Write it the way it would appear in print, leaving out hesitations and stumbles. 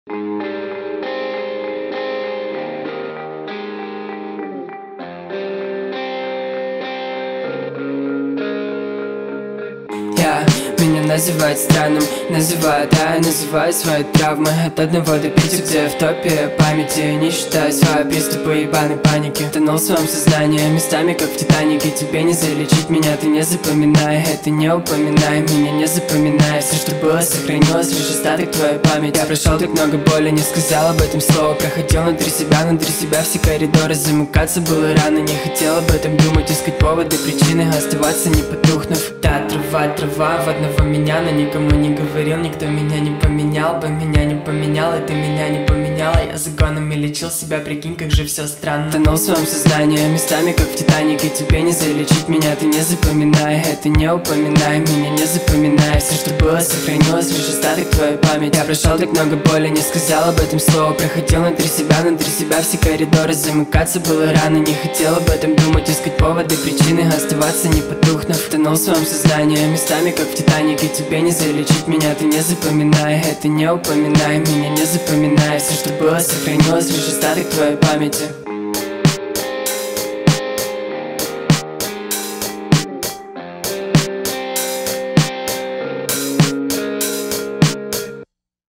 Меня называют странным, называют, а я называю свои травмы. От 1 до 5, где я в топе памяти. Не считаю свои приступы ебаной паники. Тонул в своем сознании, местами как в Титанике. Тебе не залечить меня, ты не запоминай. Это не упоминай, меня не запоминай. Все, что было, сохранилось, лишь остаток твоей памяти. Я прошел так много боли, не сказал об этом слова. Проходил внутри себя все коридоры. Замыкаться было рано, не хотел об этом думать. Искать поводы, причины, оставаться не потухнув. Да, трава в одного меня, но никому не говорил. Никто меня не поменял бы, меня не поменял, и ты меня не поменяла. Я загонами лечил себя, прикинь, как же все странно. Тонул в своем сознании, местами как в Титанике. Тебе не залечить меня, ты не запоминай. Это не упоминай, меня не запоминай. Все, что было, сохранилось, лишь остаток твоей памяти. Я прошел так много боли, не сказал об этом слова. Проходил внутри себя все коридоры. Замыкаться было рано, не хотел об этом думать. Искать поводы, причины, оставаться не потухнув. Тонул в своем сознании, местами как в Титанике. Тебе не залечить меня, ты не запоминай. Это не упоминай, меня не запоминай. Все, что было, сохранилось, лишь остаток твоей памяти.